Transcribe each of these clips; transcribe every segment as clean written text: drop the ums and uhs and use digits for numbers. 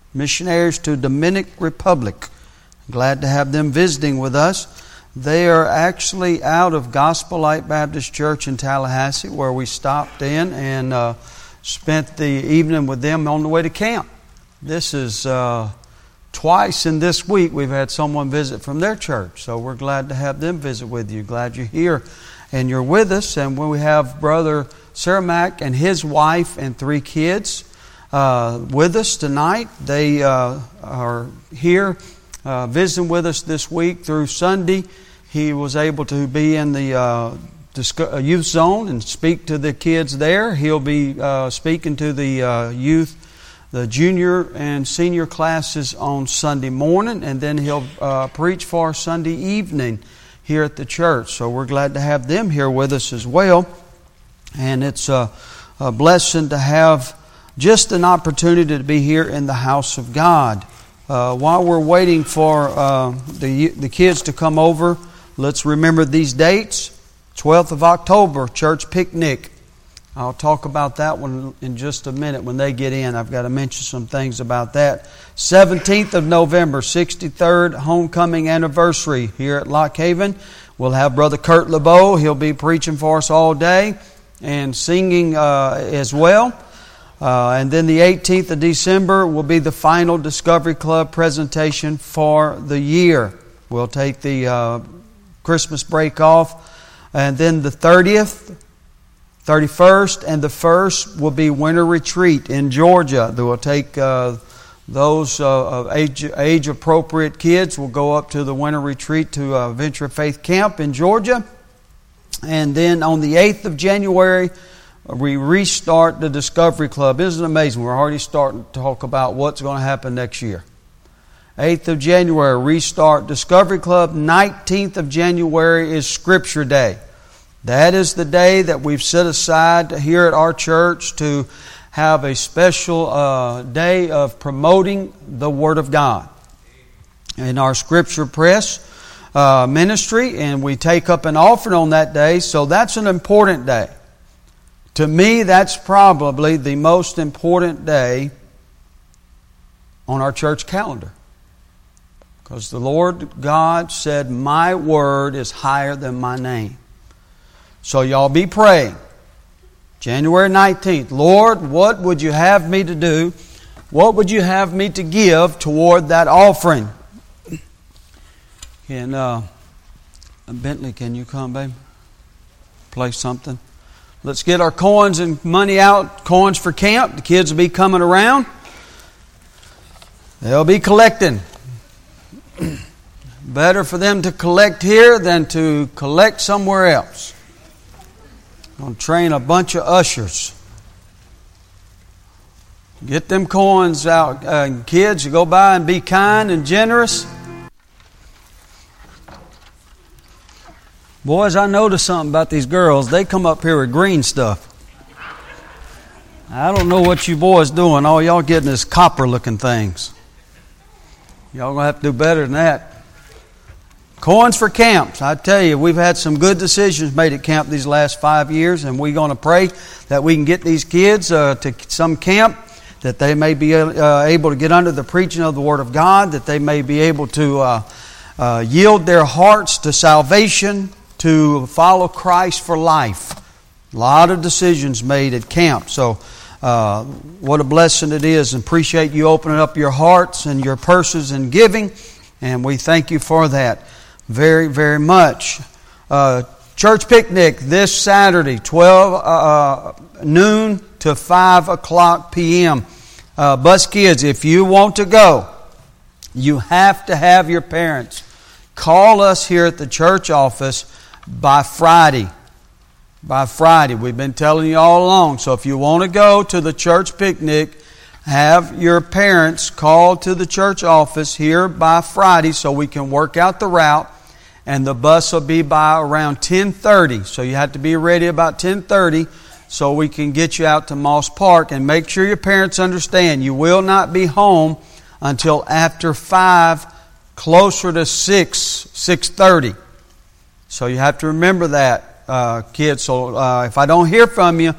missionaries to Dominican Republic. Glad to have them visiting with us. They are actually out of Gospel Light Baptist Church in Tallahassee, where we stopped in and spent the evening with them on the way to camp. This is twice in this week we've had someone visit from their church, so we're glad to have them visit with you. Glad you're here and you're with us. And we have Brother Cermak and his wife and 3 kids with us tonight. They are here visiting with us this week through Sunday. He was able to be in the youth zone and speak to the kids there. He'll be speaking to the youth, the junior and senior classes on Sunday morning, and then he'll preach for Sunday evening here at the church. So we're glad to have them here with us as well. And it's a blessing to have just an opportunity to be here in the house of God. While we're waiting for the kids to come over, let's remember these dates. 12th of October, church picnic. I'll talk about that one in just a minute when they get in. I've got to mention some things about that. 17th of November, 63rd homecoming anniversary here at Lock Haven. We'll have Brother Kurt LeBeau. He'll be preaching for us all day and singing as well. And then the 18th of December will be the final Discovery Club presentation for the year. We'll take the Christmas break off. And then the 30th, 31st, and the 1st will be winter retreat in Georgia. They will take those age-appropriate kids will go up to the winter retreat to Venture of Faith Camp in Georgia. And then on the 8th of January, we restart the Discovery Club. Isn't it amazing? We're already starting to talk about what's going to happen next year. 8th of January, restart Discovery Club. 19th of January is Scripture Day. That is the day that we've set aside here at our church to have a special day of promoting the Word of God in our Scripture Press ministry, and we take up an offering on that day, so that's an important day. To me, that's probably the most important day on our church calendar. Because the Lord God said, "My word is higher than my name." So y'all be praying. January 19th, Lord, what would you have me to do? What would you have me to give toward that offering? And Bentley, can you come, babe? Play something. Let's get our coins and money out. Coins for camp. The kids will be coming around. They'll be collecting. Better for them to collect here than to collect somewhere else. I'm going to train a bunch of ushers. Get them coins out. Kids, you go by and be kind and generous. Boys, I noticed something about these girls. They come up here with green stuff. I don't know what you boys doing. All y'all getting is copper-looking things. Y'all going to have to do better than that. Coins for camps. I tell you, we've had some good decisions made at camp these last 5 years, and we're going to pray that we can get these kids to some camp, that they may be able to get under the preaching of the Word of God, that they may be able to yield their hearts to salvation, to follow Christ for life. A lot of decisions made at camp. So what a blessing it is, and appreciate you opening up your hearts and your purses and giving, and we thank you for that very, very much. Church picnic this Saturday, 12 noon to 5 o'clock p.m. Bus kids, if you want to go, you have to have your parents call us here at the church office by Friday. By Friday. We've been telling you all along. So if you want to go to the church picnic, have your parents call to the church office here by Friday so we can work out the route. And the bus will be by around 10:30. So you have to be ready about 10:30 so we can get you out to Moss Park. And make sure your parents understand you will not be home until after 5, closer to 6:30. So you have to remember that, kids. So if I don't hear from you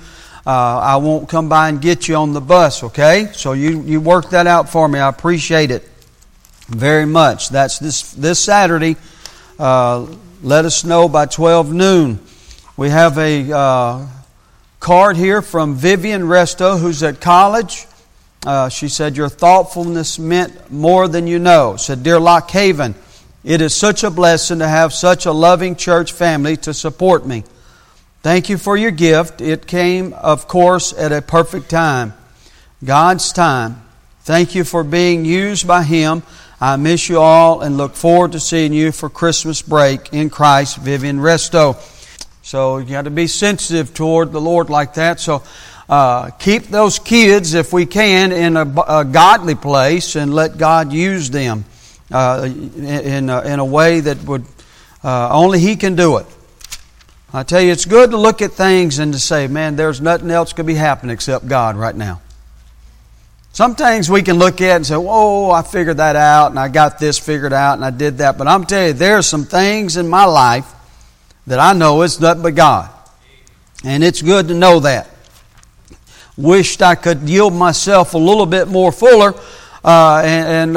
I won't come by and get you on the bus, okay? So you work that out for me. I appreciate it very much. That's this Saturday. Let us know by 12 noon. We have a card here from Vivian Resto, who's at college. She said, your thoughtfulness meant more than you know. Said, Dear Lock Haven, it is such a blessing to have such a loving church family to support me. Thank you for your gift. It came, of course, at a perfect time. God's time. Thank you for being used by Him. I miss you all and look forward to seeing you for Christmas break in Christ, Vivian Resto. So you got to be sensitive toward the Lord like that. So keep those kids, if we can, in a godly place and let God use them in a way that would only He can do it. I tell you, it's good to look at things and to say, man, there's nothing else could be happening except God right now. Some things we can look at and say, whoa, I figured that out and I got this figured out and I did that. But I'm telling you, there are some things in my life that I know it's nothing but God. And it's good to know that. Wished I could yield myself a little bit more fuller and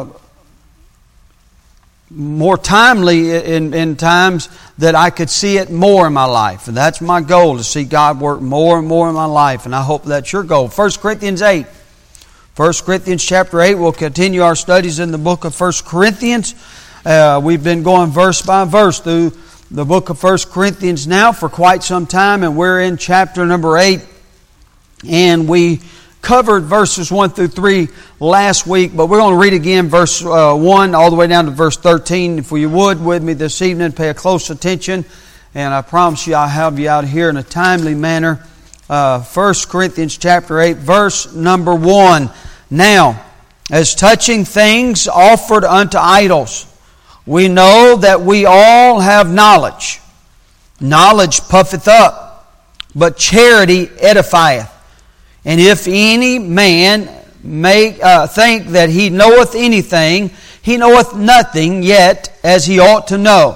more timely in times that I could see it more in my life. And that's my goal, to see God work more and more in my life. And I hope that's your goal. 1 Corinthians 8. 1 Corinthians chapter 8. We'll continue our studies in the book of 1 Corinthians. We've been going verse by verse through the book of 1 Corinthians now for quite some time. And we're in chapter number 8. And we covered verses 1 through 3 last week, but we're going to read again verse 1 all the way down to verse 13. If you would, with me this evening, pay a close attention, and I promise you I'll have you out here in a timely manner. 1 Corinthians chapter 8, verse number 1. Now, as touching things offered unto idols, we know that we all have knowledge. Knowledge puffeth up, but charity edifieth. And if any man think that he knoweth anything, he knoweth nothing yet as he ought to know.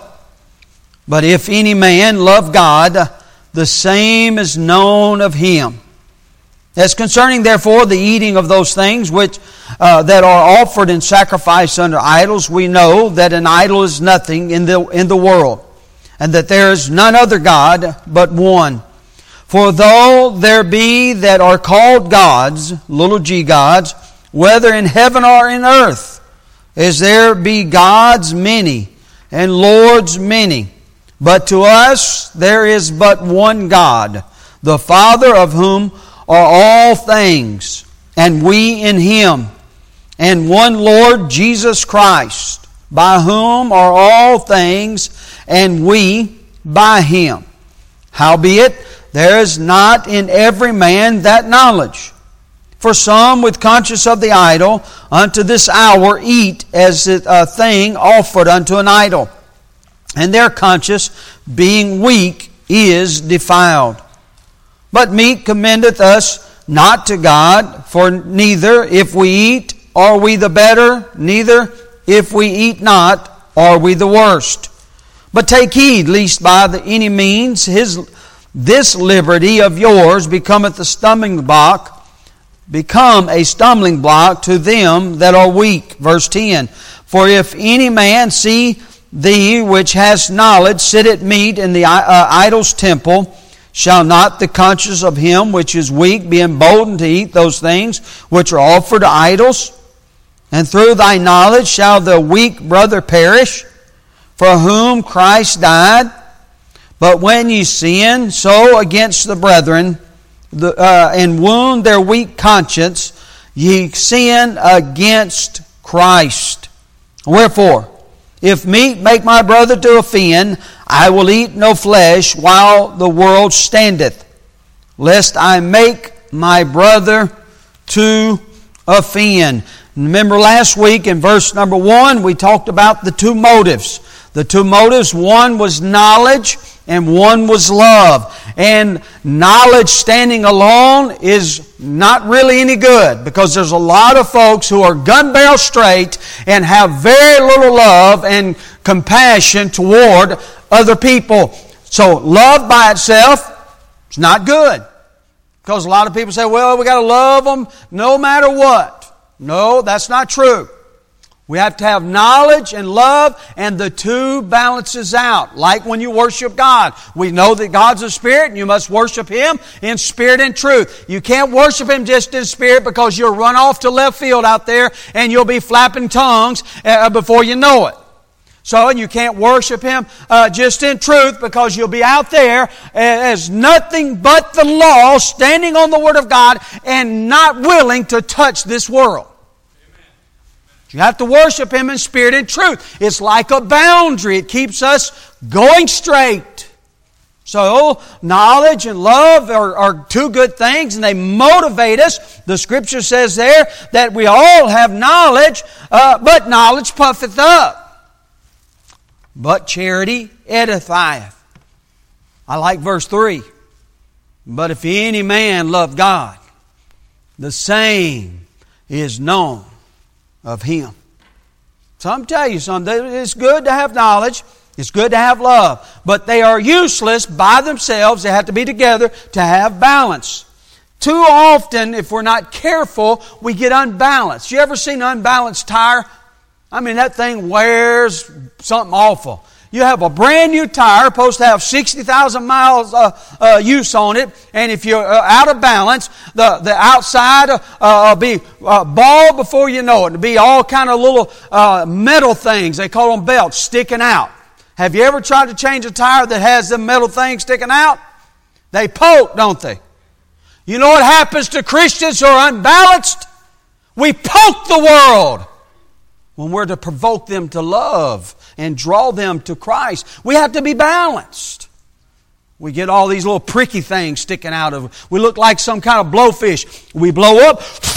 But if any man love God, the same is known of him. As concerning therefore the eating of those things which that are offered in sacrifice unto idols, we know that an idol is nothing in the world, and that there is none other God but one. For though there be that are called gods, little g gods, whether in heaven or in earth, as there be gods many, and lords many, but to us there is but one God, the Father, of whom are all things, and we in Him, and one Lord Jesus Christ, by whom are all things, and we by Him. Howbeit, there is not in every man that knowledge. For some, with conscience of the idol, unto this hour eat as a thing offered unto an idol, and their conscience, being weak, is defiled. But meat commendeth us not to God, for neither if we eat are we the better, neither if we eat not are we the worst. But take heed, lest by any means this liberty of yours become a stumbling block to them that are weak. Verse 10. For if any man see thee which has knowledge sit at meat in the idol's temple, shall not the conscience of him which is weak be emboldened to eat those things which are offered to idols? And through thy knowledge shall the weak brother perish, for whom Christ died? But when ye sin so against the brethren, and wound their weak conscience, ye sin against Christ. Wherefore, if meat make my brother to offend, I will eat no flesh while the world standeth, lest I make my brother to offend. Remember last week in verse number 1, we talked about the two motives. The two motives, one was knowledge and one was love. And knowledge standing alone is not really any good, because there's a lot of folks who are gun barrel straight and have very little love and compassion toward other people. So love by itself is not good. Because a lot of people say, well, we got to love them no matter what. No, that's not true. We have to have knowledge and love, and the two balances out. Like when you worship God. We know that God's a spirit, and you must worship Him in spirit and truth. You can't worship Him just in spirit, because you'll run off to left field out there and you'll be flapping tongues before you know it. So you can't worship Him just in truth, because you'll be out there as nothing but the law, standing on the Word of God and not willing to touch this world. You have to worship Him in spirit and truth. It's like a boundary. It keeps us going straight. So, knowledge and love are two good things, and they motivate us. The Scripture says there that we all have knowledge, but knowledge puffeth up. But charity edifieth. I like verse 3. But if any man love God, the same is known of Him. So I'm telling you something. It's good to have knowledge. It's good to have love. But they are useless by themselves. They have to be together to have balance. Too often, if we're not careful, we get unbalanced. You ever seen an unbalanced tire? I mean, that thing wears something awful. You have a brand new tire, supposed to have 60,000 miles use on it, and if you're out of balance, the outside will be bald before you know it. It'll be all kind of little metal things. They call them belts sticking out. Have you ever tried to change a tire that has them metal things sticking out? They poke, don't they? You know what happens to Christians who are unbalanced? We poke the world when we're to provoke them to love and draw them to Christ. We have to be balanced. We get all these little pricky things sticking out of. We look like some kind of blowfish. We blow up,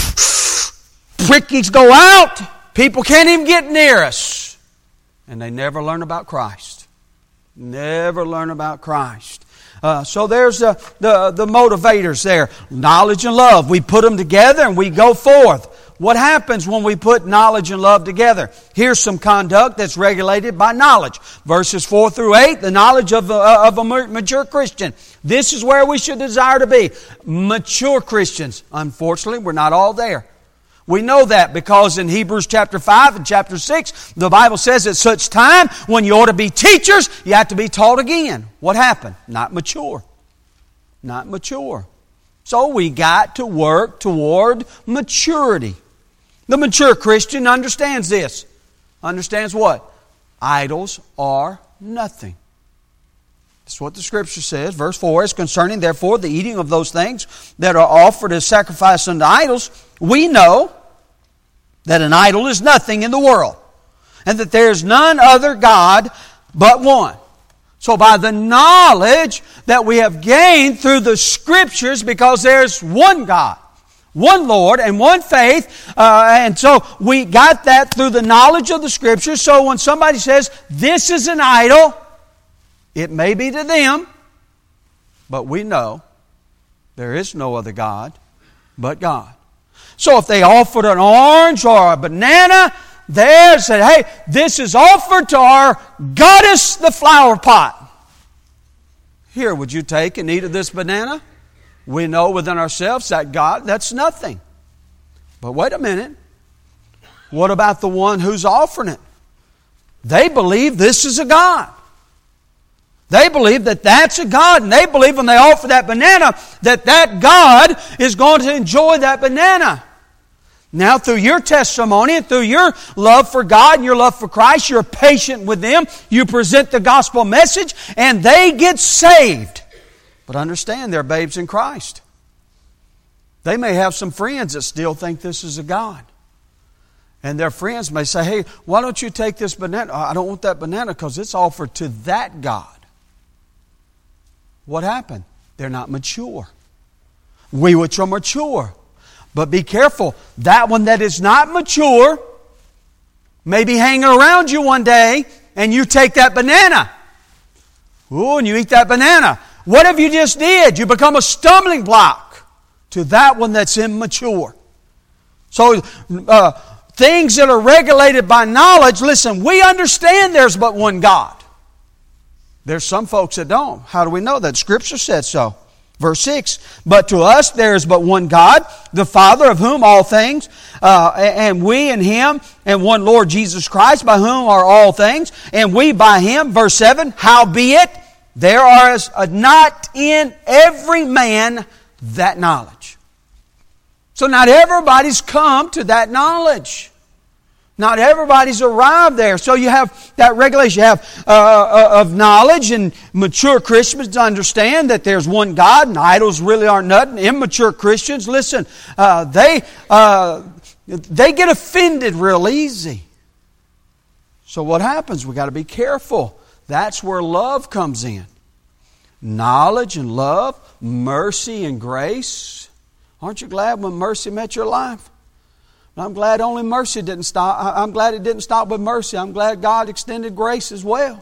prickies go out, people can't even get near us. And they never learn about Christ. Never learn about Christ. So there's the motivators there. Knowledge and love. We put them together and we go forth. What happens when we put knowledge and love together? Here's some conduct that's regulated by knowledge. Verses 4 through 8, the knowledge of a mature Christian. This is where we should desire to be. Mature Christians. Unfortunately, we're not all there. We know that because in Hebrews chapter 5 and chapter 6, the Bible says at such time, when you ought to be teachers, you have to be taught again. What happened? Not mature. Not mature. So we got to work toward maturity. The mature Christian understands this. Understands what? Idols are nothing. That's what the Scripture says. Verse 4 is concerning, therefore, the eating of those things that are offered as sacrifice unto idols. We know that an idol is nothing in the world, and that there is none other God but one. So by the knowledge that we have gained through the Scriptures, because there's one God, one Lord, and one faith, and so we got that through the knowledge of the Scriptures. So when somebody says, this is an idol, it may be to them, but we know there is no other God but God. So if they offered an orange or a banana, they said, hey, this is offered to our goddess, the flower pot. Here, would you take and eat of this banana? We know within ourselves that God, that's nothing. But wait a minute. What about the one who's offering it? They believe this is a God. They believe that that's a God, and they believe when they offer that banana that God is going to enjoy that banana. Now, through your testimony and through your love for God and your love for Christ, you're patient with them. You present the gospel message, and they get saved. But understand, they're babes in Christ. They may have some friends that still think this is a God. And their friends may say, hey, why don't you take this banana? I don't want that banana because it's offered to that God. What happened? They're not mature. We which are mature. But be careful. That one that is not mature may be hanging around you one day and you take that banana. Ooh, and you eat that banana. What have you just did? You become a stumbling block to that one that's immature. So, things that are regulated by knowledge, listen, we understand there's but one God. There's some folks that don't. How do we know that? Scripture said so. Verse 6, but to us there is but one God, the Father, of whom all things, and we in Him, and one Lord Jesus Christ, by whom are all things, and we by Him. Verse 7, howbeit there are not in every man that knowledge. So not everybody's come to that knowledge. Not everybody's arrived there. So you have that regulation. You have of knowledge, and mature Christians understand that there's one God and idols really aren't nothing. Immature Christians, listen, they get offended real easy. So what happens? We got to be careful. That's where love comes in. Knowledge and love, mercy and grace. Aren't you glad when mercy met your life? I'm glad only mercy didn't stop. I'm glad it didn't stop with mercy. I'm glad God extended grace as well.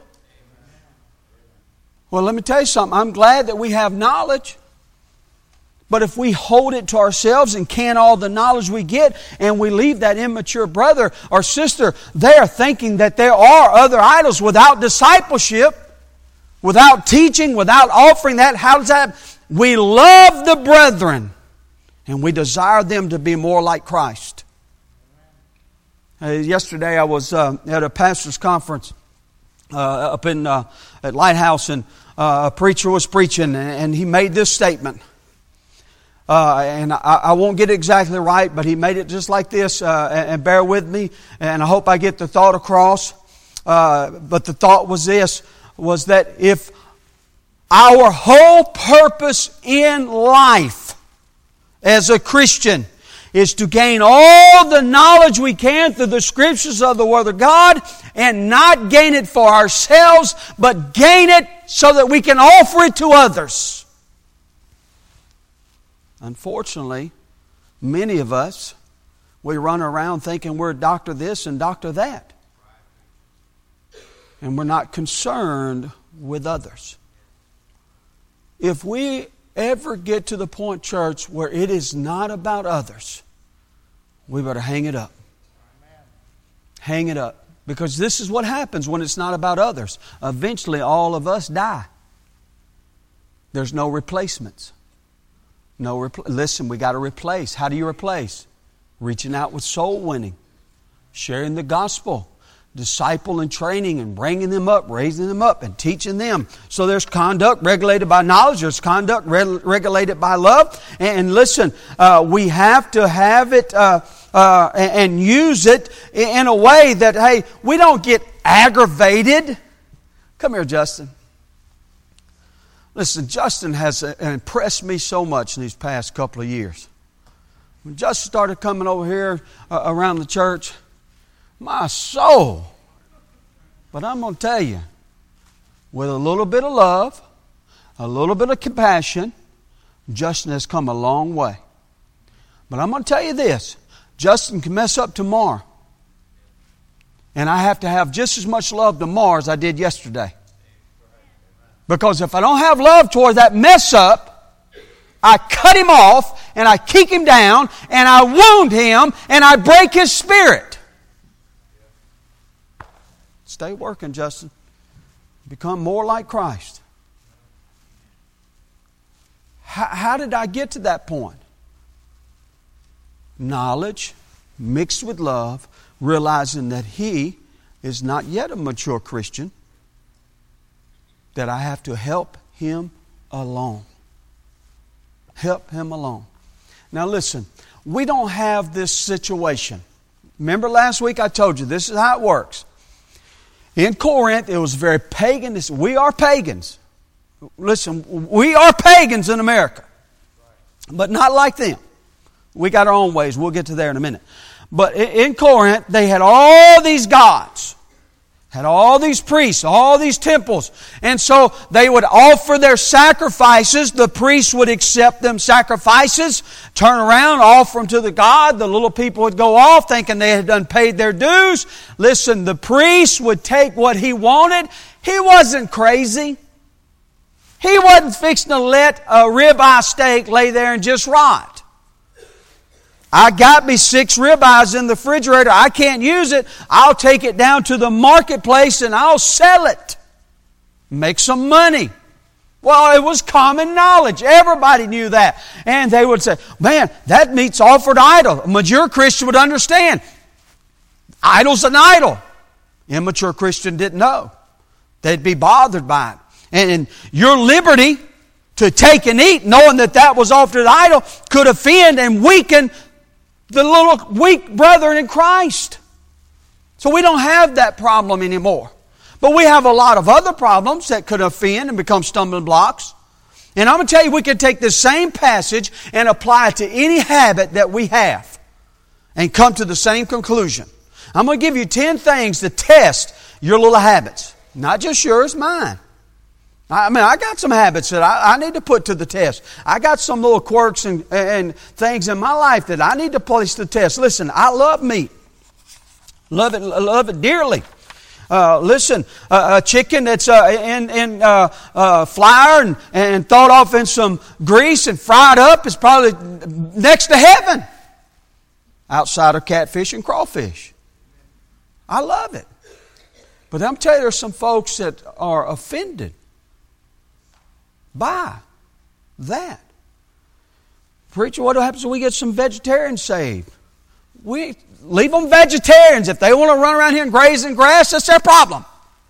Well, let me tell you something. I'm glad that we have knowledge. But if we hold it to ourselves and can all the knowledge we get, and we leave that immature brother or sister there thinking that there are other idols without discipleship, without teaching, without offering that, how does that? We love the brethren and we desire them to be more like Christ. Yesterday I was at a pastor's conference up in at Lighthouse, and a preacher was preaching, and he made this statement. And I won't get it exactly right, but he made it just like this, and bear with me, and I hope I get the thought across. But the thought was this, was that if our whole purpose in life as a Christian is to gain all the knowledge we can through the Scriptures of the Word of God, and not gain it for ourselves, but gain it so that we can offer it to others. Unfortunately, many of us, we run around thinking we're doctor this and doctor that. And we're not concerned with others. If we ever get to the point, church, where it is not about others, we better hang it up. Hang it up. Because this is what happens when it's not about others. Eventually all of us die. There's no replacements. Listen, we got to replace. How do you replace? Reaching out with soul winning. Sharing the gospel. Disciple and training and bringing them up, raising them up and teaching them. So there's conduct regulated by knowledge. There's conduct regulated by love. And listen, we have to have it and use it in a way that, hey, we don't get aggravated. Come here, Justin. Listen, Justin has impressed me so much in these past couple of years. When Justin started coming over here around the church, my soul. But I'm going to tell you, with a little bit of love, a little bit of compassion, Justin has come a long way. But I'm going to tell you this, Justin can mess up tomorrow. And I have to have just as much love tomorrow as I did yesterday. Because if I don't have love toward that mess up, I cut him off and I kick him down and I wound him and I break his spirit. Stay working, Justin. Become more like Christ. How did I get to that point? Knowledge mixed with love, realizing that he is not yet a mature Christian, that I have to help him along. Help him along. Now listen, we don't have this situation. Remember last week I told you this is how it works. In Corinth, it was very pagan. We are pagans. Listen, we are pagans in America. But not like them. We got our own ways. We'll get to there in a minute. But in Corinth, they had all these gods. Had all these priests, all these temples. And so they would offer their sacrifices. The priests would accept them sacrifices, turn around, offer them to the god. The little people would go off thinking they had done paid their dues. Listen, the priest would take what he wanted. He wasn't crazy. He wasn't fixing to let a ribeye steak lay there and just rot. I got me 6 ribeyes in the refrigerator. I can't use it. I'll take it down to the marketplace and I'll sell it. Make some money. Well, it was common knowledge. Everybody knew that. And they would say, man, that meat's offered idol. A mature Christian would understand. Idol's an idol. Immature Christian didn't know. They'd be bothered by it. And your liberty to take and eat, knowing that that was offered idol, could offend and weaken the little weak brethren in Christ. So we don't have that problem anymore. But we have a lot of other problems that could offend and become stumbling blocks. And I'm going to tell you, we can take this same passage and apply it to any habit that we have and come to the same conclusion. I'm going to give you 10 things to test your little habits. Not just yours, mine. I mean, I got some habits that I need to put to the test. I got some little quirks and things in my life that I need to place to the test. Listen, I love meat. Love it dearly. Listen, a chicken that's in flour and thawed off in some grease and fried up is probably next to heaven. Outside of catfish and crawfish. I love it. But I'm telling you, there's some folks that are offended by that. Preacher, what happens when we get some vegetarians saved? We leave them vegetarians. If they want to run around here and graze in grass, that's their problem.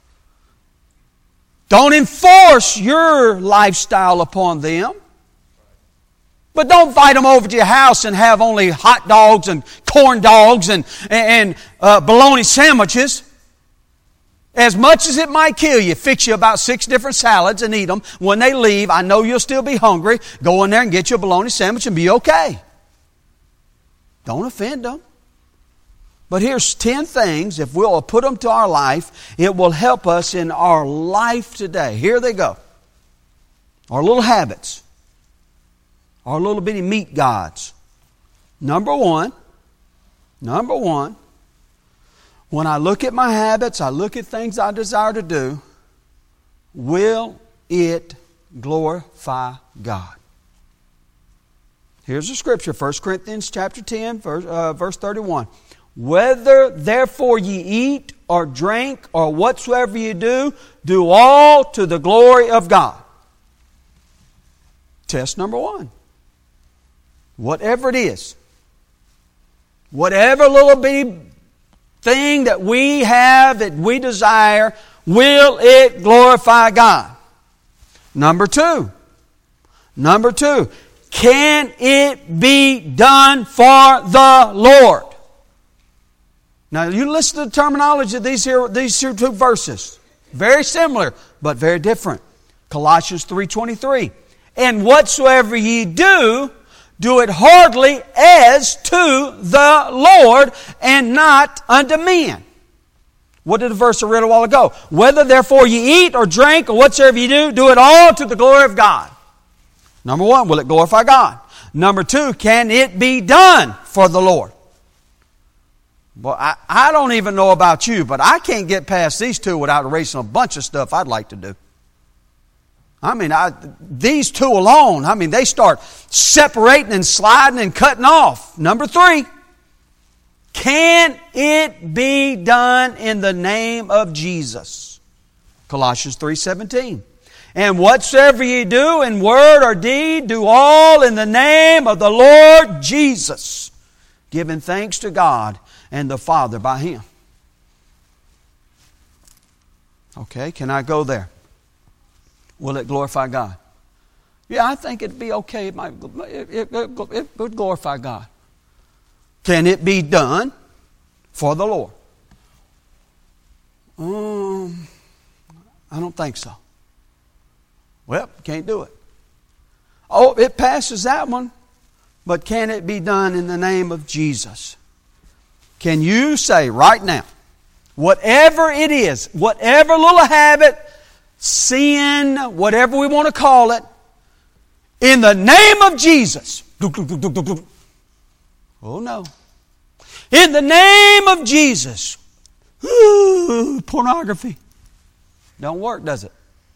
Don't enforce your lifestyle upon them. But don't invite them over to your house and have only hot dogs and corn dogs and bologna sandwiches. As much as it might kill you, fix you about 6 different salads and eat them. When they leave, I know you'll still be hungry. Go in there and get you a bologna sandwich and be okay. Don't offend them. But here's 10 things, if we'll put them to our life, it will help us in our life today. Here they go. Our little habits. Our little bitty meat gods. Number one, when I look at my habits, I look at things I desire to do, will it glorify God? Here's the scripture, 1 Corinthians chapter 10, verse 31. Whether therefore ye eat or drink or whatsoever ye do, do all to the glory of God. Test number 1. Whatever it is, whatever little bitty thing that we have that we desire, will it glorify God? Number 2, can it be done for the Lord? Now you listen to the terminology of these two verses. Very similar, but very different. Colossians 3:23. And whatsoever ye do, do it heartily as to the Lord and not unto men. What did the verse I read a while ago? Whether therefore ye eat or drink or whatsoever ye do, do it all to the glory of God. Number 1, will it glorify God? Number 2, can it be done for the Lord? Well, I don't even know about you, but I can't get past these two without erasing a bunch of stuff I'd like to do. I mean, these two alone, they start separating and sliding and cutting off. Number 3, can it be done in the name of Jesus? Colossians 3:17. And whatsoever ye do in word or deed, do all in the name of the Lord Jesus, giving thanks to God and the Father by Him. Okay, can I go there? Will it glorify God? Yeah, I think it'd be okay. It would glorify God. Can it be done for the Lord? I don't think so. Well, can't do it. Oh, it passes that one. But can it be done in the name of Jesus? Can you say right now, whatever it is, whatever little habit, sin, whatever we want to call it, in the name of Jesus. Oh no. In the name of Jesus. Pornography. Don't work, does it?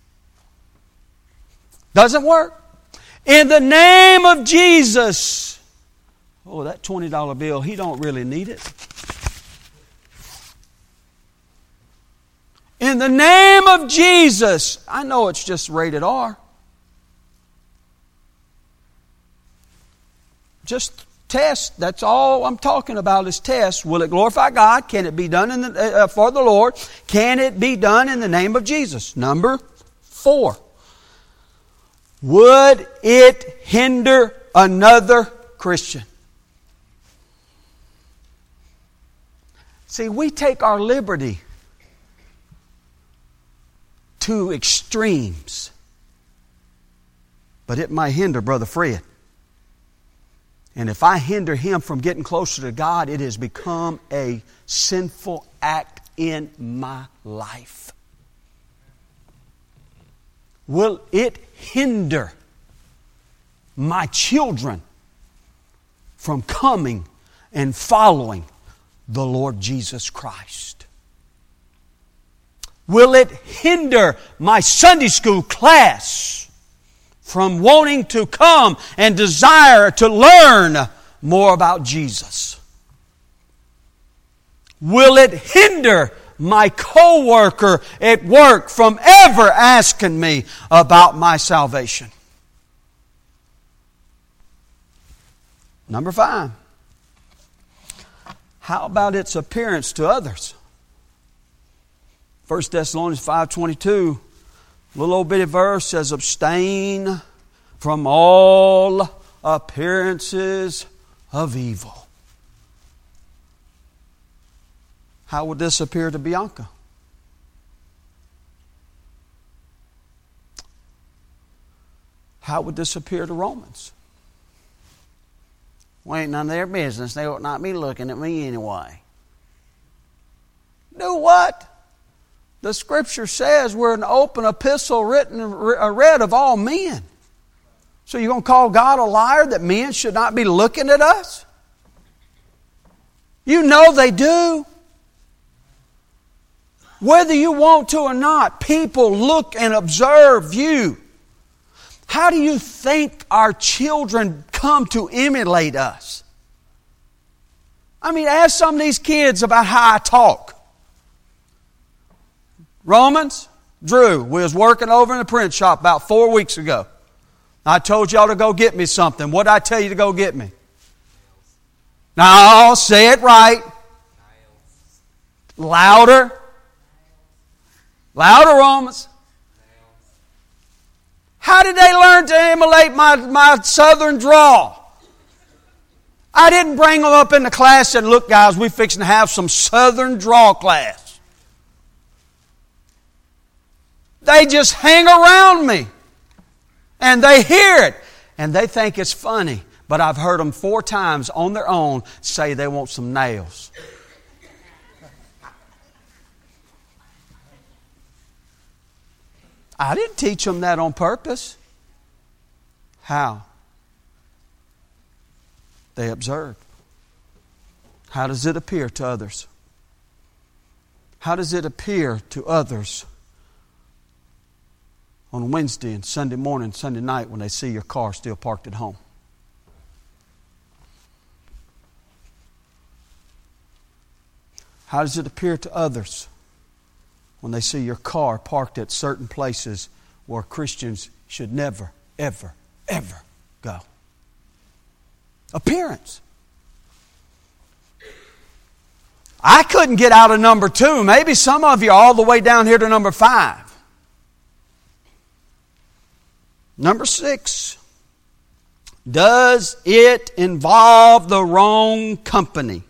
Doesn't work. In the name of Jesus. Oh, that $20 bill, he don't really need it. In the name of Jesus. I know it's just rated R. just test. That's all I'm talking about is test. Will it glorify God? Can it be done for the Lord? Can it be done in the name of Jesus? Number 4. Would it hinder another Christian? See, we take our liberty to extremes, but it might hinder Brother Fred. And if I hinder him from getting closer to God, it has become a sinful act in my life. Will it hinder my children from coming and following the Lord Jesus Christ? Will it hinder my Sunday school class from wanting to come and desire to learn more about Jesus? Will it hinder my co-worker at work from ever asking me about my salvation? Number 5. How about its appearance to others? 1 Thessalonians 5:22, little old bitty verse says, abstain from all appearances of evil. How would this appear to Bianca? How would this appear to Romans? Well, ain't none of their business. They ought not be looking at me anyway. Do what? The Scripture says we're an open epistle written and read of all men. So you're going to call God a liar that men should not be looking at us? You know they do. Whether you want to or not, people look and observe you. How do you think our children come to emulate us? I mean, ask some of these kids about how I talk. Romans, Drew, we was working over in the print shop about 4 weeks ago. I told y'all to go get me something. What did I tell you to go get me? No, say it right. Louder. Louder, Romans. How did they learn to emulate my southern drawl? I didn't bring them up in the class and said, look guys, we're fixing to have some southern drawl class. They just hang around me. And they hear it. And they think it's funny. But I've heard them 4 times on their own say they want some nails. I didn't teach them that on purpose. How? They observed. How does it appear to others? How does it appear to others on Wednesday and Sunday morning, Sunday night when they see your car still parked at home? How does it appear to others when they see your car parked at certain places where Christians should never, ever, ever go? Appearance. I couldn't get out of number 2. Maybe some of you are all the way down here to number 5. Number 6. Does it involve the wrong company?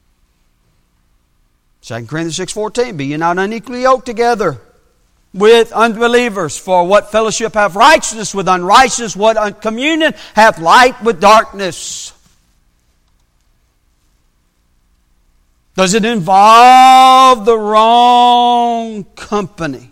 2 Corinthians 6:14, be ye not unequally yoked together with unbelievers. For what fellowship hath righteousness with unrighteousness? What communion hath light with darkness? Does it involve the wrong company?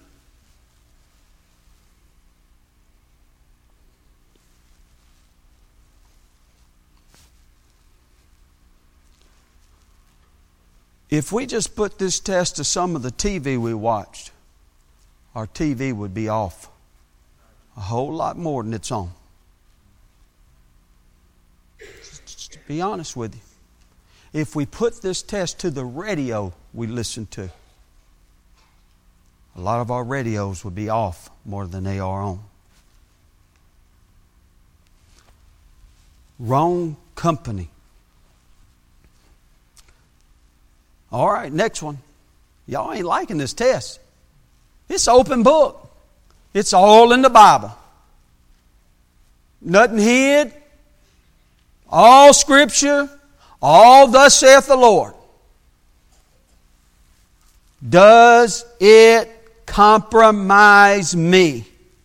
If we just put this test to some of the TV we watched, our TV would be off a whole lot more than it's on. Just to be honest with you. If we put this test to the radio we listen to, a lot of our radios would be off more than they are on. Wrong company. All right, next one. Y'all ain't liking this test. It's open book. It's all in the Bible. Nothing hid. All Scripture. All thus saith the Lord. Does it compromise me?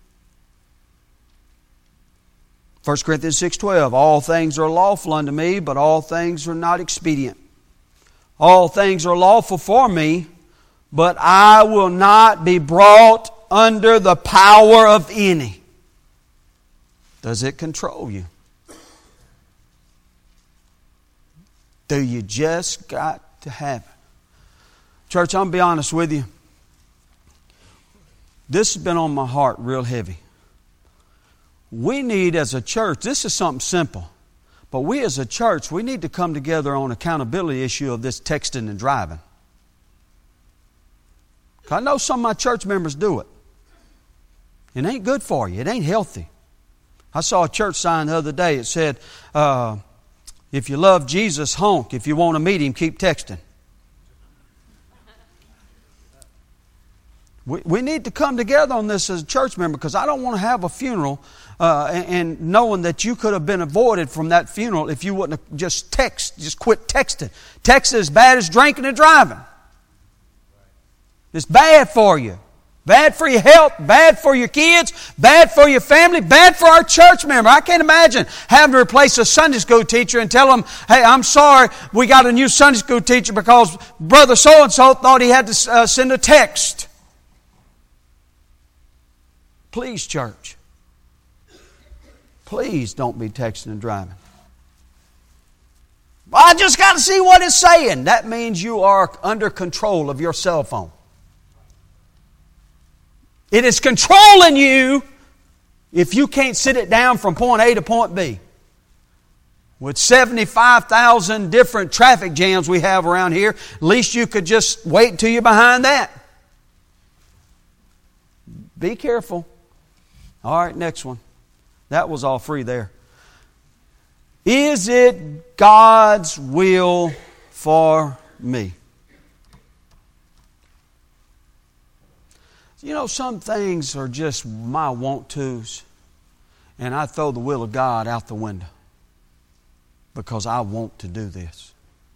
1 Corinthians 6:12. All things are lawful unto me, but all things are not expedient. All things are lawful for me, but I will not be brought under the power of any. Does it control you? Do you just got to have it? Church, I'm going to be honest with you. This has been on my heart real heavy. We need as a church, this is something simple, but we as a church, we need to come together on accountability issue of this texting and driving. I know some of my church members do it. It ain't good for you. It ain't healthy. I saw a church sign the other day. It said, if you love Jesus, honk. If you want to meet Him, keep texting. We need to come together on this as a church member, because I don't want to have a funeral and knowing that you could have been avoided from that funeral if you wouldn't have just quit texting. Texting is as bad as drinking and driving. It's bad for you. Bad for your health, bad for your kids, bad for your family, bad for our church member. I can't imagine having to replace a Sunday school teacher and tell them, hey, I'm sorry, we got a new Sunday school teacher because brother so-and-so thought he had to send a text. Please, church, please don't be texting and driving. Well, I just got to see what it's saying. That means you are under control of your cell phone. It is controlling you if you can't sit it down from point A to point B. With 75,000 different traffic jams we have around here, at least you could just wait until you're behind that. Be careful. All right, next one. That was all free there. Is it God's will for me? You know, some things are just my want-tos, and I throw the will of God out the window because I want to do this.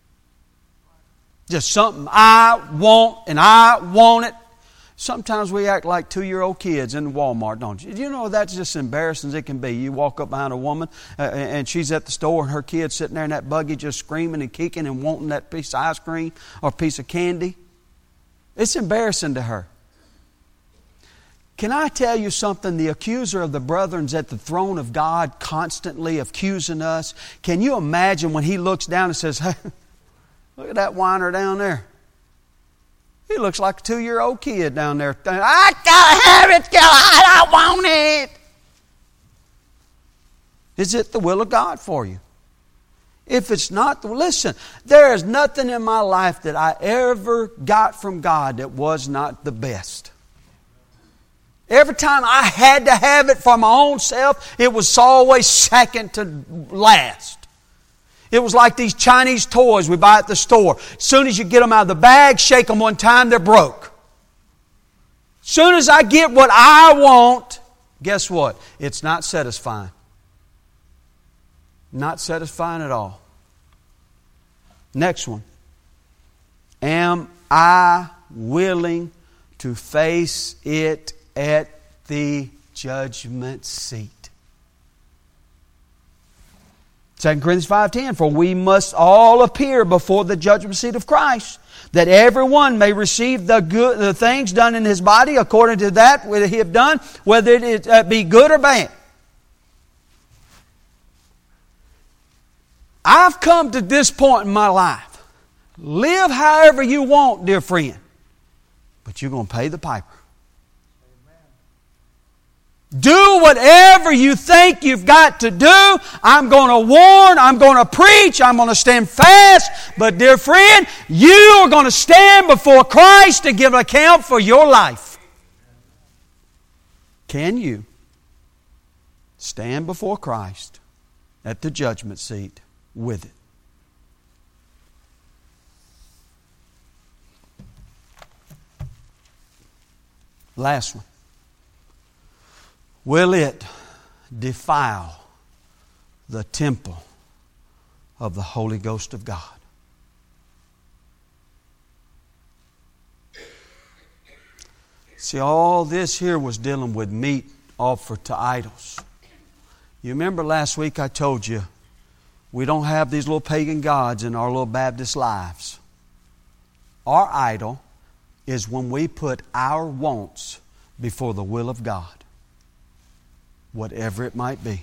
Just something I want, and I want it. Sometimes we act like 2-year-old kids in Walmart, don't you? You know, that's just embarrassing as it can be. You walk up behind a woman, and she's at the store, and her kid's sitting there in that buggy just screaming and kicking and wanting that piece of ice cream or piece of candy. It's embarrassing to her. Can I tell you something? The accuser of the brethren's at the throne of God constantly accusing us. Can you imagine when he looks down and says, hey, look at that whiner down there. He looks like a 2-year-old kid down there. I gotta have it, God. I don't want it. Is it the will of God for you? If it's not, listen, there is nothing in my life that I ever got from God that was not the best. Every time I had to have it for my own self, it was always second to last. It was like these Chinese toys we buy at the store. As soon as you get them out of the bag, shake them one time, they're broke. As soon as I get what I want, guess what? It's not satisfying. Not satisfying at all. Next one. Am I willing to face it at the judgment seat? 2 Corinthians 5:10, for we must all appear before the judgment seat of Christ, that everyone may receive the things done in his body according to that which he have done, whether it be good or bad. I've come to this point in my life. Live however you want, dear friend, but you're going to pay the piper. Do whatever you think you've got to do. I'm going to warn, I'm going to preach, I'm going to stand fast. But dear friend, you are going to stand before Christ to give an account for your life. Can you stand before Christ at the judgment seat with it. Last one. Will it defile the temple of the Holy Ghost of God? See, all this here was dealing with meat offered to idols. You remember last week I told you we don't have these little pagan gods in our little Baptist lives. Our idol is when we put our wants before the will of God, whatever it might be.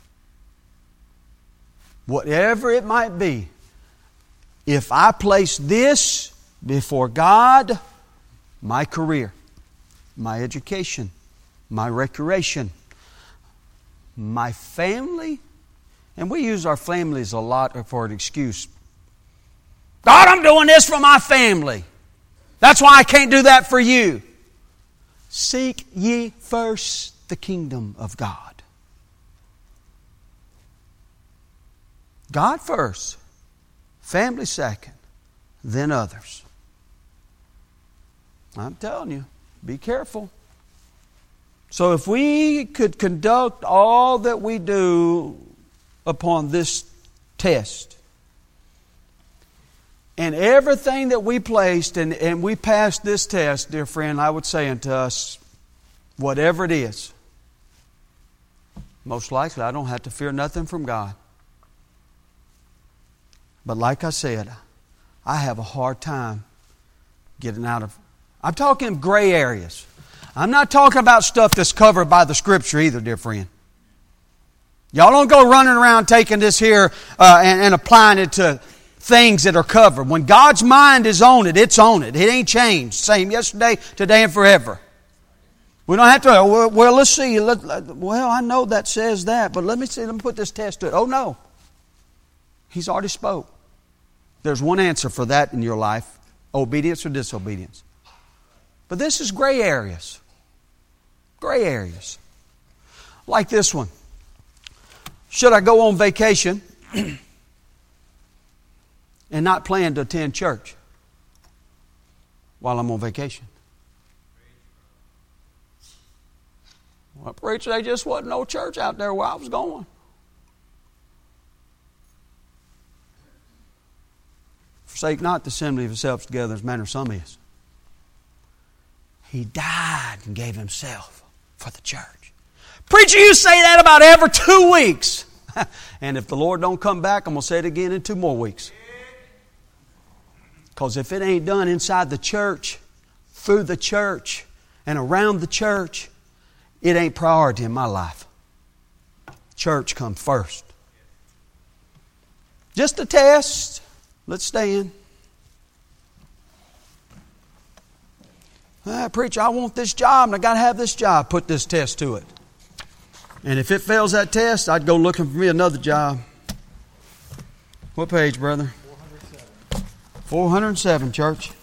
Whatever it might be. If I place this before God, my career, my education, my recreation, my family, and we use our families a lot for an excuse. God, I'm doing this for my family. That's why I can't do that for you. Seek ye first the kingdom of God. God first, family second, then others. I'm telling you, be careful. So if we could conduct all that we do upon this test, and everything that we placed and we passed this test, dear friend, I would say unto us, whatever it is, most likely I don't have to fear nothing from God. But like I said, I have a hard time getting out of... I'm talking gray areas. I'm not talking about stuff that's covered by the Scripture either, dear friend. Y'all don't go running around taking this here and applying it to things that are covered. When God's mind is on it, it's on it. It ain't changed. Same yesterday, today, and forever. We don't have to, well, let's see. Well, I know that says that, but let me put this test to it. Oh, no. He's already spoke. There's one answer for that in your life. Obedience or disobedience. But this is gray areas. Gray areas. Like this one. Should I go on vacation and not plan to attend church while I'm on vacation? Well, preacher, there just wasn't no church out there where I was going. Forsake not the assembly of yourselves together as manner some is. He died and gave Himself for the church. Preacher, you say that about every 2 weeks. And if the Lord don't come back, I'm going to say it again in 2 more weeks. Because if it ain't done inside the church, through the church, and around the church, it ain't priority in my life. Church comes first. Just a test. Let's stand. Preacher, I want this job and I got to have this job. Put this test to it. And if it fails that test, I'd go looking for me another job. What page, brother? 407, church.